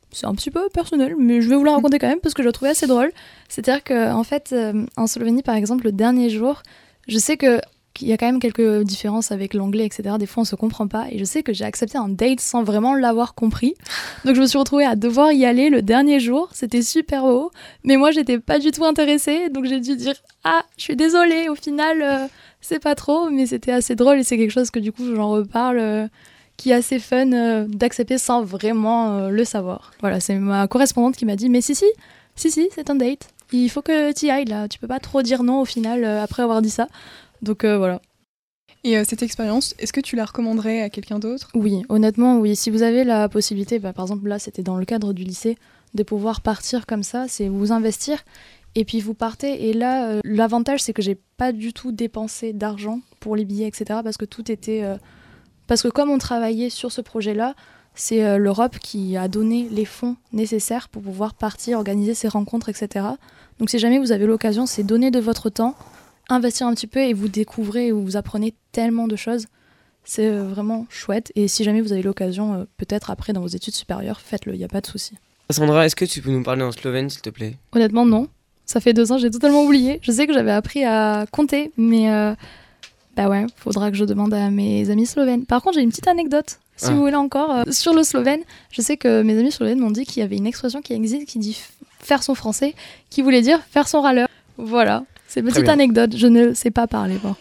c'est un petit peu personnel, mais je vais vous la raconter quand même parce que je la trouvais assez drôle. C'est-à-dire qu'en fait, euh, en Slovénie, par exemple, le dernier jour, je sais que qu'il y a quand même quelques différences avec l'anglais, et cetera. Des fois, on se comprend pas. Et je sais que j'ai accepté un date sans vraiment l'avoir compris. Donc, je me suis retrouvée à devoir y aller le dernier jour. C'était super beau. Mais moi, j'étais pas du tout intéressée. Donc, j'ai dû dire « Ah, je suis désolée. Au final, euh, c'est pas trop. » Mais c'était assez drôle et c'est quelque chose que, du coup, j'en reparle, euh, qui est assez fun euh, d'accepter sans vraiment euh, le savoir. Voilà, c'est ma correspondante qui m'a dit « Mais si, si, si, si, c'est un date. Il faut que tu y ailles, là. Tu peux pas trop dire non, au final, euh, après avoir dit ça. » Donc euh, voilà. Et euh, cette expérience, est-ce que tu la recommanderais à quelqu'un d'autre ? Oui, honnêtement, oui. Si vous avez la possibilité, bah, par exemple là, c'était dans le cadre du lycée, de pouvoir partir comme ça, c'est vous investir et puis vous partez. Et là, euh, l'avantage, c'est que j'ai pas du tout dépensé d'argent pour les billets, et cetera. Parce que tout était... Euh... Parce que comme on travaillait sur ce projet-là, c'est euh, l'Europe qui a donné les fonds nécessaires pour pouvoir partir, organiser ces rencontres, et cetera. Donc si jamais vous avez l'occasion, c'est donner de votre temps, investir un petit peu et vous découvrez ou vous apprenez tellement de choses. C'est vraiment chouette. Et si jamais vous avez l'occasion, euh, peut-être après dans vos études supérieures, faites-le, il n'y a pas de souci. Sandra, est-ce que tu peux nous parler en slovène, s'il te plaît ? Honnêtement, non. Ça fait deux ans, j'ai totalement oublié. Je sais que j'avais appris à compter, mais euh, bah ouais, faudra que je demande à mes amis slovènes. Par contre, j'ai une petite anecdote, si ah. vous voulez encore, euh, sur le slovène. Je sais que mes amis slovènes m'ont dit qu'il y avait une expression qui existe qui dit f- faire son français, qui voulait dire faire son râleur. Voilà. C'est une petite anecdote, je ne sais pas parler. Bon.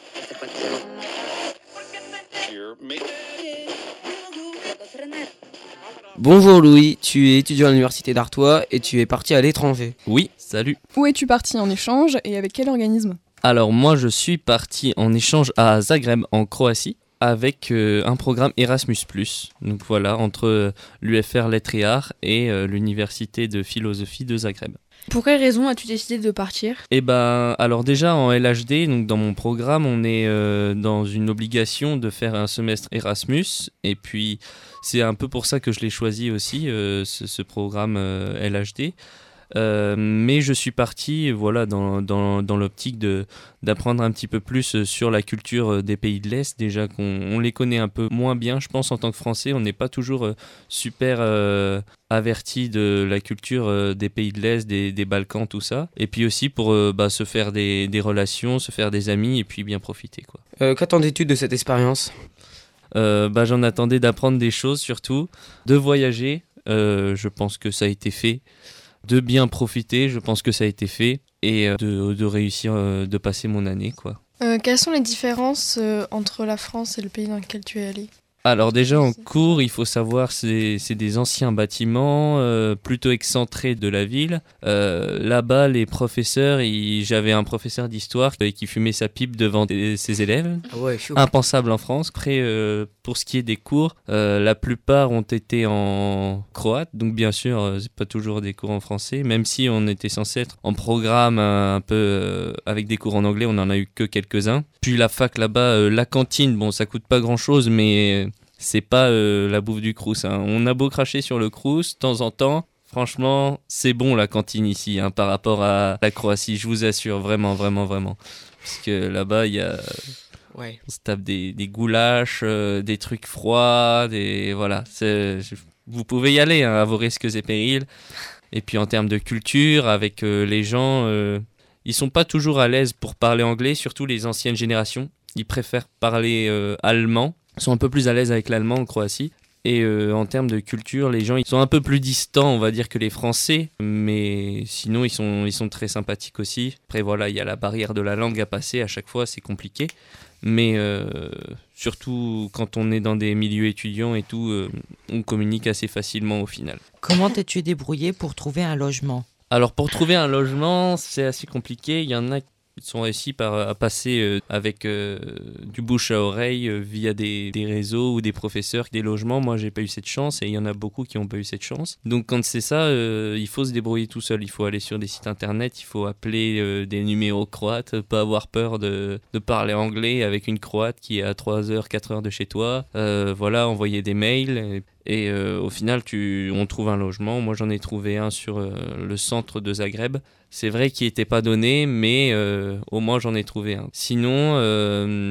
Bonjour Louis, tu es étudiant à l'université d'Artois et tu es parti à l'étranger. Oui, salut. Où es-tu parti en échange et avec quel organisme ? Alors moi je suis parti en échange à Zagreb en Croatie avec euh, un programme Erasmus plus. Donc voilà, entre euh, l'U F R Lettres et Arts et euh, l'université de philosophie de Zagreb. Pour quelle raison as-tu décidé de partir ? Eh ben, alors déjà en L H D, donc dans mon programme, on est euh, dans une obligation de faire un semestre Erasmus. Et puis, c'est un peu pour ça que je l'ai choisi aussi, euh, ce, ce programme euh, L H D. Euh, mais je suis parti voilà, dans, dans, dans l'optique de, d'apprendre un petit peu plus sur la culture des pays de l'Est. Déjà qu'on on les connaît un peu moins bien, je pense, en tant que Français. On n'est pas toujours super euh, averti de la culture euh, des pays de l'Est, des, des Balkans, tout ça. Et puis aussi pour euh, bah, se faire des, des relations, se faire des amis et puis bien profiter, quoi. Euh, qu'attendais-tu de cette expérience ? euh, bah, J'en attendais d'apprendre des choses surtout, de voyager. Euh, je pense que ça a été fait. De bien profiter, je pense que ça a été fait, et de, de réussir, euh, de passer mon année, quoi. Euh, quelles sont les différences euh, entre la France et le pays dans lequel tu es allé ? Alors déjà en cours, il faut savoir c'est c'est des anciens bâtiments euh, plutôt excentrés de la ville. Euh, là-bas, les professeurs, ils, j'avais un professeur d'histoire qui fumait sa pipe devant des, ses élèves. Ah ouais, chaud. Impensable en France. Après, euh, pour ce qui est des cours, euh, la plupart ont été en croate, donc bien sûr, euh, c'est pas toujours des cours en français. Même si on était censé être en programme un, un peu euh, avec des cours en anglais, on n'en a eu que quelques-uns. Puis la fac là-bas, euh, la cantine, bon, ça coûte pas grand-chose, mais c'est pas euh, la bouffe du Crous, hein. On a beau cracher sur le Crous, de temps en temps, franchement, c'est bon la cantine ici, hein, par rapport à la Croatie, je vous assure, vraiment, vraiment, vraiment. Parce que là-bas, il y a... Ouais. On se tape des, des goulash, euh, des trucs froids, des... Voilà, c'est... Vous pouvez y aller, hein, à vos risques et périls. Et puis en termes de culture, avec euh, les gens, euh, ils sont pas toujours à l'aise pour parler anglais, surtout les anciennes générations. Ils préfèrent parler euh, allemand. Sont un peu plus à l'aise avec l'allemand en Croatie. Et euh, en termes de culture, les gens ils sont un peu plus distants, on va dire, que les Français. Mais sinon, ils sont, ils sont très sympathiques aussi. Après, voilà, il y a la barrière de la langue à passer. À chaque fois, c'est compliqué. Mais euh, surtout, quand on est dans des milieux étudiants et tout, euh, on communique assez facilement au final. Comment t'es-tu débrouillé pour trouver un logement ? Alors, pour trouver un logement, c'est assez compliqué. Il y en a Ils sont réussis par, à passer euh, avec euh, du bouche à oreille euh, via des, des réseaux ou des professeurs, des logements. Moi, j'ai pas eu cette chance et il y en a beaucoup qui n'ont pas eu cette chance. Donc, quand c'est ça, euh, il faut se débrouiller tout seul. Il faut aller sur des sites internet, il faut appeler euh, des numéros croates, pas avoir peur de, de parler anglais avec une croate qui est à trois heures, quatre heures de chez toi. Euh, voilà, envoyer des mails. Et, Et euh, au final, tu, on trouve un logement. Moi, j'en ai trouvé un sur euh, le centre de Zagreb. C'est vrai qu'il n'était pas donné, mais euh, au moins, j'en ai trouvé un. Sinon, euh,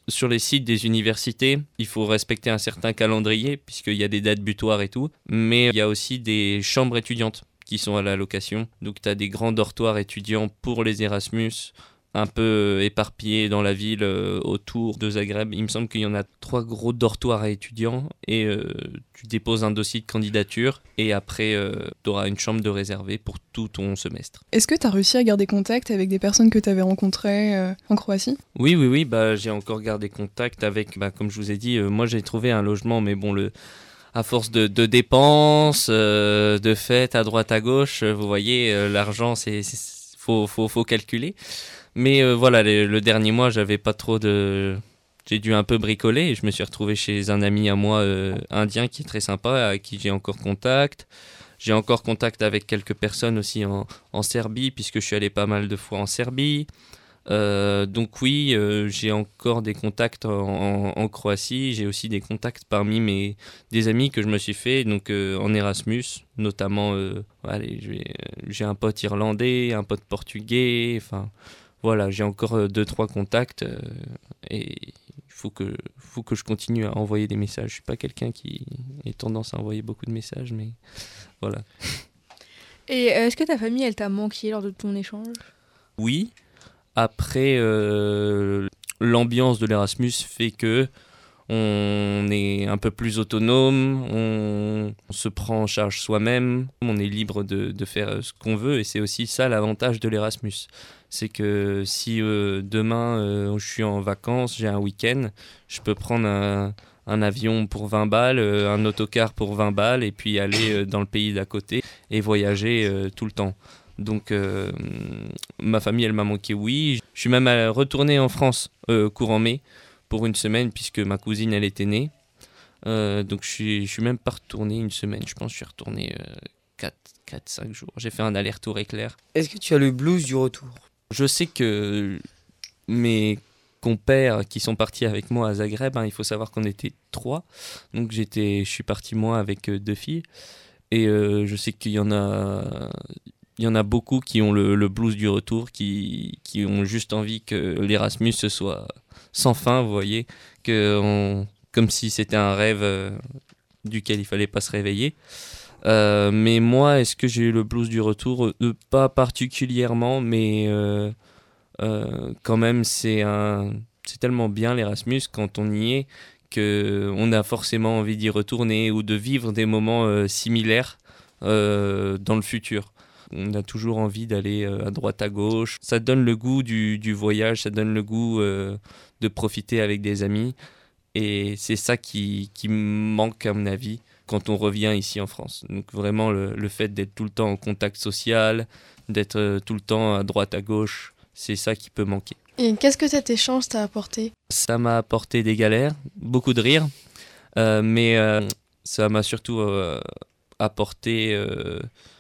sur les sites des universités, il faut respecter un certain calendrier, puisqu'il y a des dates butoirs et tout. Mais il y a aussi des chambres étudiantes qui sont à la location. Donc tu as des grands dortoirs étudiants pour les Erasmus, un peu éparpillés dans la ville euh, autour de Zagreb. Il me semble qu'il y en a trois gros dortoirs à étudiants et euh, tu déposes un dossier de candidature et après euh, tu auras une chambre de réservée pour tout ton semestre. Est-ce que tu as réussi à garder contact avec des personnes que tu avais rencontrées euh, en Croatie ? Oui, oui, oui, bah, j'ai encore gardé contact avec, bah, comme je vous ai dit, euh, moi j'ai trouvé un logement, mais bon, le... à force de, de dépenses, euh, de fêtes à droite à gauche, euh, vous voyez, euh, l'argent, c'est, c'est faut, faut, faut calculer. Mais euh, voilà, les, le dernier mois, j'avais pas trop de... J'ai dû un peu bricoler et je me suis retrouvé chez un ami à moi euh, indien qui est très sympa, avec qui j'ai encore contact. J'ai encore contact avec quelques personnes aussi en, en Serbie, puisque je suis allé pas mal de fois en Serbie. Euh, donc oui, euh, j'ai encore des contacts en, en, en Croatie. J'ai aussi des contacts parmi mes des amis que je me suis fait donc euh, en Erasmus, notamment. Euh, allez, j'ai, j'ai un pote irlandais, un pote portugais. Enfin, voilà, j'ai encore euh, deux trois contacts euh, et il faut que faut que je continue à envoyer des messages. Je suis pas quelqu'un qui ait tendance à envoyer beaucoup de messages, mais voilà. Et euh, est-ce que ta famille, elle t'a manqué lors de ton échange ? Oui. Après, euh, l'ambiance de l'Erasmus fait que on est un peu plus autonome, on, on se prend en charge soi-même, on est libre de, de faire ce qu'on veut et c'est aussi ça l'avantage de l'Erasmus. C'est que si euh, demain euh, je suis en vacances, j'ai un week-end, je peux prendre un, un avion pour vingt balles, euh, un autocar pour vingt balles et puis aller euh, dans le pays d'à côté et voyager euh, tout le temps. Donc euh, ma famille elle m'a manqué, oui. Je suis même retourné en France euh, courant mai pour une semaine puisque ma cousine elle était née. Euh, donc je suis, je suis même pas retourné une semaine, je pense que je suis retourné euh, quatre cinq jours. J'ai fait un aller-retour éclair. Est-ce que tu as le blues du retour ? Je sais que mes compères qui sont partis avec moi à Zagreb, hein, il faut savoir qu'on était trois. Donc j'étais, je suis parti moi avec euh, deux filles. Et euh, je sais qu'il y en a... Il y en a beaucoup qui ont le, le blues du retour, qui, qui ont juste envie que l'Erasmus ce soit sans fin, vous voyez, que on, comme si c'était un rêve euh, duquel il fallait pas se réveiller. Euh, mais moi, est-ce que j'ai eu le blues du retour ? euh, Pas particulièrement, mais euh, euh, quand même, c'est, un, c'est tellement bien l'Erasmus quand on y est qu'on a forcément envie d'y retourner ou de vivre des moments euh, similaires euh, dans le futur. On a toujours envie d'aller à droite à gauche. Ça donne le goût du, du voyage, ça donne le goût euh, de profiter avec des amis. Et c'est ça qui, qui manque à mon avis quand on revient ici en France. Donc vraiment le, le fait d'être tout le temps en contact social, d'être euh, tout le temps à droite à gauche, c'est ça qui peut manquer. Et qu'est-ce que cet échange t'a apporté ? Ça m'a apporté des galères, beaucoup de rire, euh, mais euh, ça m'a surtout euh, apporté... Euh,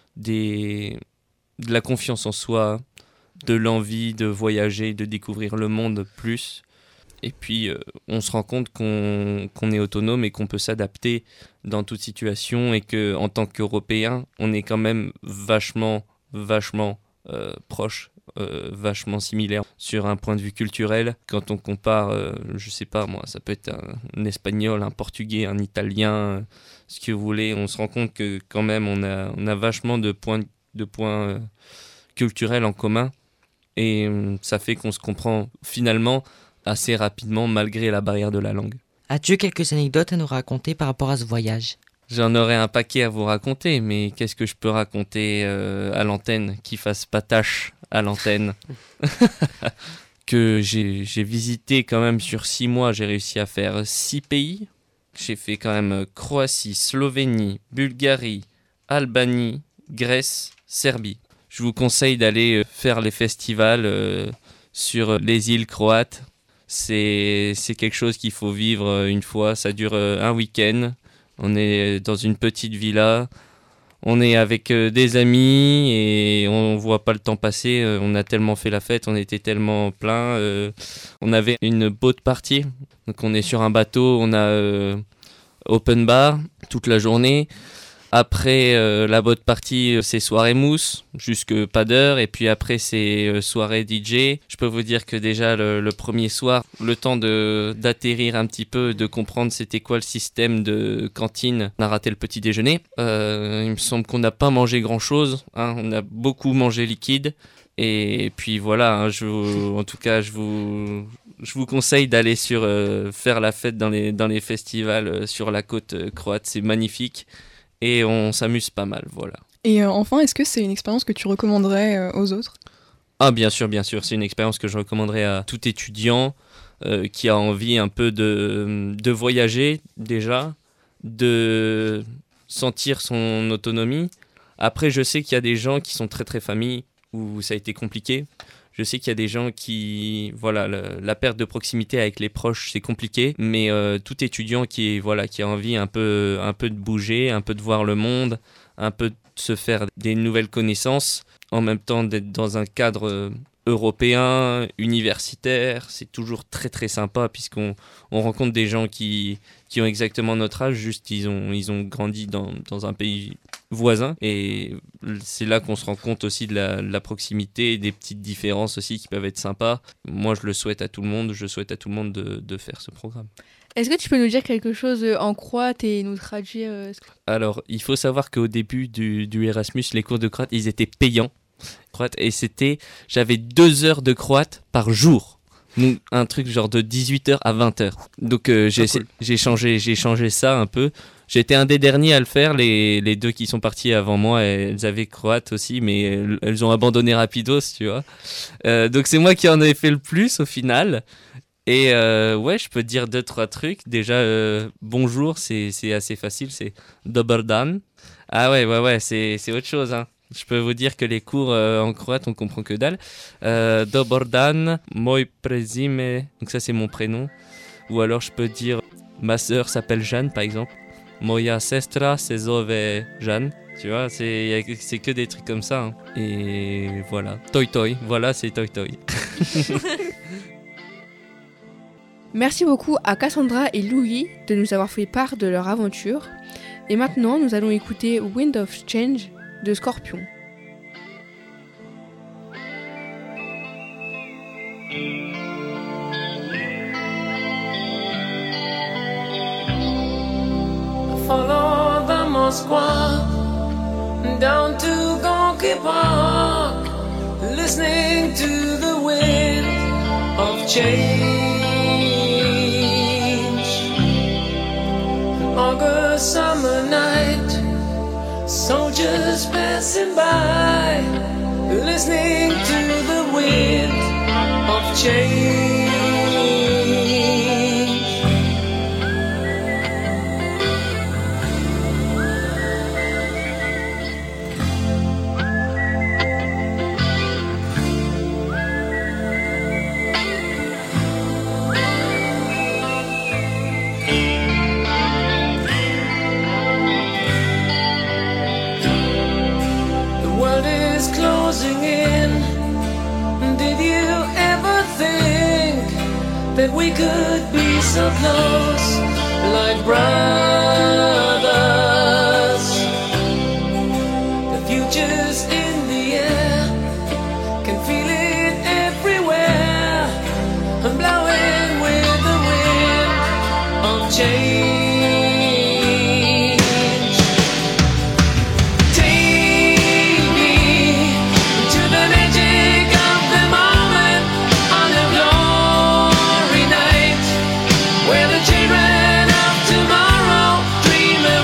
Des, de la confiance en soi, de l'envie de voyager, de découvrir le monde plus. Et puis, euh, on se rend compte qu'on, qu'on est autonome et qu'on peut s'adapter dans toute situation et qu'en tant qu'Européens, on est quand même vachement, vachement euh, proche, euh, vachement similaire sur un point de vue culturel. Quand on compare, euh, je sais pas moi, ça peut être un, un espagnol, un portugais, un italien... ce que vous voulez, on se rend compte que quand même on a, on a vachement de points, de points euh, culturels en commun et euh, ça fait qu'on se comprend finalement assez rapidement malgré la barrière de la langue. As-tu quelques anecdotes à nous raconter par rapport à ce voyage ? J'en aurais un paquet à vous raconter, mais qu'est-ce que je peux raconter euh, à l'antenne qui fasse pas tâche à l'antenne ? Que j'ai, j'ai visité quand même sur six mois, j'ai réussi à faire six pays. J'ai fait quand même Croatie, Slovénie, Bulgarie, Albanie, Grèce, Serbie. Je vous conseille d'aller faire les festivals euh, sur les îles croates. C'est, c'est quelque chose qu'il faut vivre une fois. Ça dure un week-end. On est dans une petite villa. On est avec des amis et on voit pas le temps passer. On a tellement fait la fête, on était tellement plein. Euh, on avait une boat party. Donc on est sur un bateau, on a euh, open bar toute la journée. Après, euh, la bonne partie, c'est soirée mousse, jusque pas d'heure. Et puis après, c'est euh, soirée D J. Je peux vous dire que déjà, le, le premier soir, le temps de, d'atterrir un petit peu, de comprendre c'était quoi le système de cantine, on a raté le petit déjeuner. Euh, il me semble qu'on n'a pas mangé grand-chose. Hein, on a beaucoup mangé liquide. Et puis voilà, hein, je vous, en tout cas, je vous, je vous conseille d'aller sur, euh, faire la fête dans les, dans les festivals euh, sur la côte euh, croate. C'est magnifique. Et on s'amuse pas mal, voilà. Et euh, enfin, est-ce que c'est une expérience que tu recommanderais euh, aux autres ? Ah, bien sûr, bien sûr. C'est une expérience que je recommanderais à tout étudiant euh, qui a envie un peu de, de voyager, déjà, de sentir son autonomie. Après, je sais qu'il y a des gens qui sont très, très familles où ça a été compliqué. Je sais qu'il y a des gens qui... Voilà, le, la perte de proximité avec les proches, c'est compliqué. Mais euh, tout étudiant qui, est, voilà, qui a envie un peu, un peu de bouger, un peu de voir le monde, un peu de se faire des nouvelles connaissances, en même temps d'être dans un cadre européen, universitaire, c'est toujours très très sympa puisqu'on on rencontre des gens qui, qui ont exactement notre âge, juste ils ont, ils ont grandi dans, dans un pays voisin et c'est là qu'on se rend compte aussi de la, de la proximité et des petites différences aussi qui peuvent être sympas. Moi je le souhaite à tout le monde, je souhaite à tout le monde de, de faire ce programme. Est-ce que tu peux nous dire quelque chose en croate et nous traduire euh, ce que... Alors il faut savoir qu'au début du, du Erasmus, les cours de croate ils étaient payants. Et c'était, j'avais deux heures de croate par jour. Donc, un truc genre de dix-huit heures à vingt heures. Donc euh, j'ai, ah, cool. j'ai, changé, j'ai changé ça un peu. J'étais un des derniers à le faire. Les, les deux qui sont partis avant moi, elles avaient croate aussi, mais elles, elles ont abandonné rapidos, tu vois. Euh, donc c'est moi qui en ai fait le plus au final. Et euh, ouais, je peux te dire deux, trois trucs. Déjà, euh, bonjour, c'est, c'est assez facile, c'est dobar dan. Ah ouais, ouais, ouais, c'est, c'est autre chose, hein. Je peux vous dire que les cours euh, en croate, on comprend que dalle. Euh, Dobar dan, moj prezime, donc ça c'est mon prénom. Ou alors je peux dire, ma sœur s'appelle Jeanne par exemple. Moja sestra se zove Jeanne. Tu vois, c'est, c'est que des trucs comme ça. Hein. Et voilà. Toi toi, voilà, c'est toi toi. Merci beaucoup à Cassandra et Louis de nous avoir fait part de leur aventure. Et maintenant, nous allons écouter Wind of Change de Scorpion. Follow the Moskva down to Gonky Park, listening to the wind of change. An August summer night, soldiers passing by, listening to the wind of change. That we could be so close, like brothers. The future's in the air, can feel it everywhere. I'm blowing with the wind of change. Take me to the magic of the moment on the glory night, where the children of tomorrow dream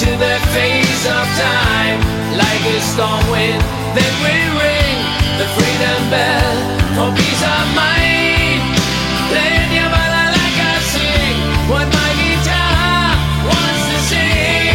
to the face of time. Like a storm wind, then we ring the freedom bell for peace of mind. Playing your ballad like I sing what my guitar wants to sing.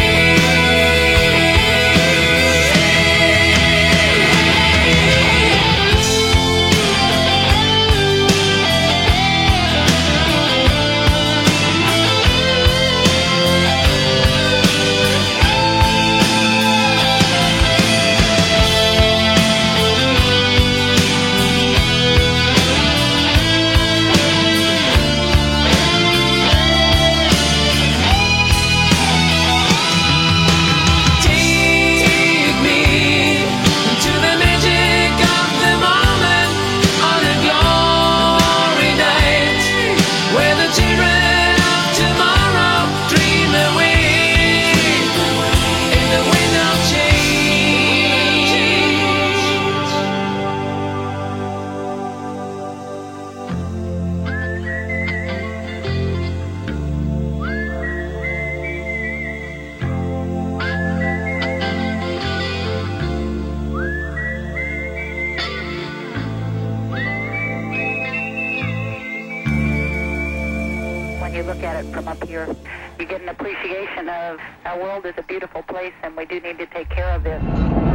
Look at it from up here, you get an appreciation of our world is a beautiful place and we do need to take care of it.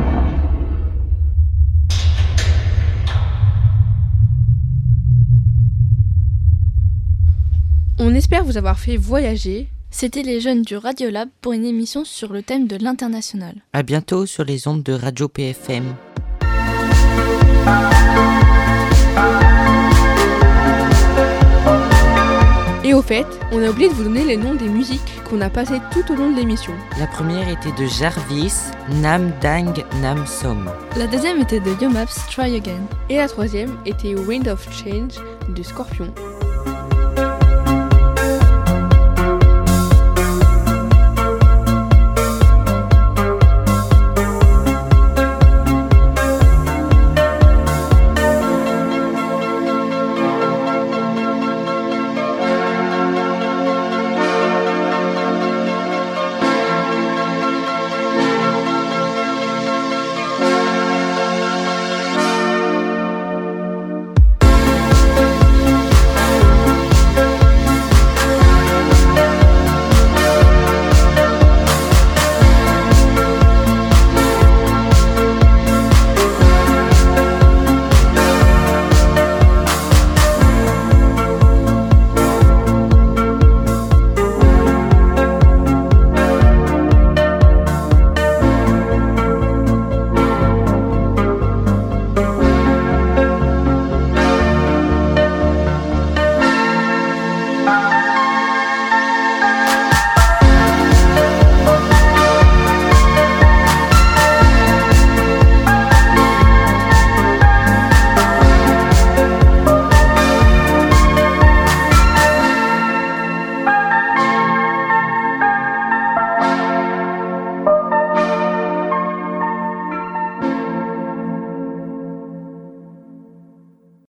On espère vous avoir fait voyager. C'était les jeunes du Radiolab pour une émission sur le thème de l'international. À bientôt sur les ondes de Radio P F M. Et au fait, on a oublié de vous donner les noms des musiques qu'on a passées tout au long de l'émission. La première était de Jarvis, Nam Dang Nam Song. La deuxième était de Yomaps, Try Again. Et la troisième était Wind of Change de Scorpion.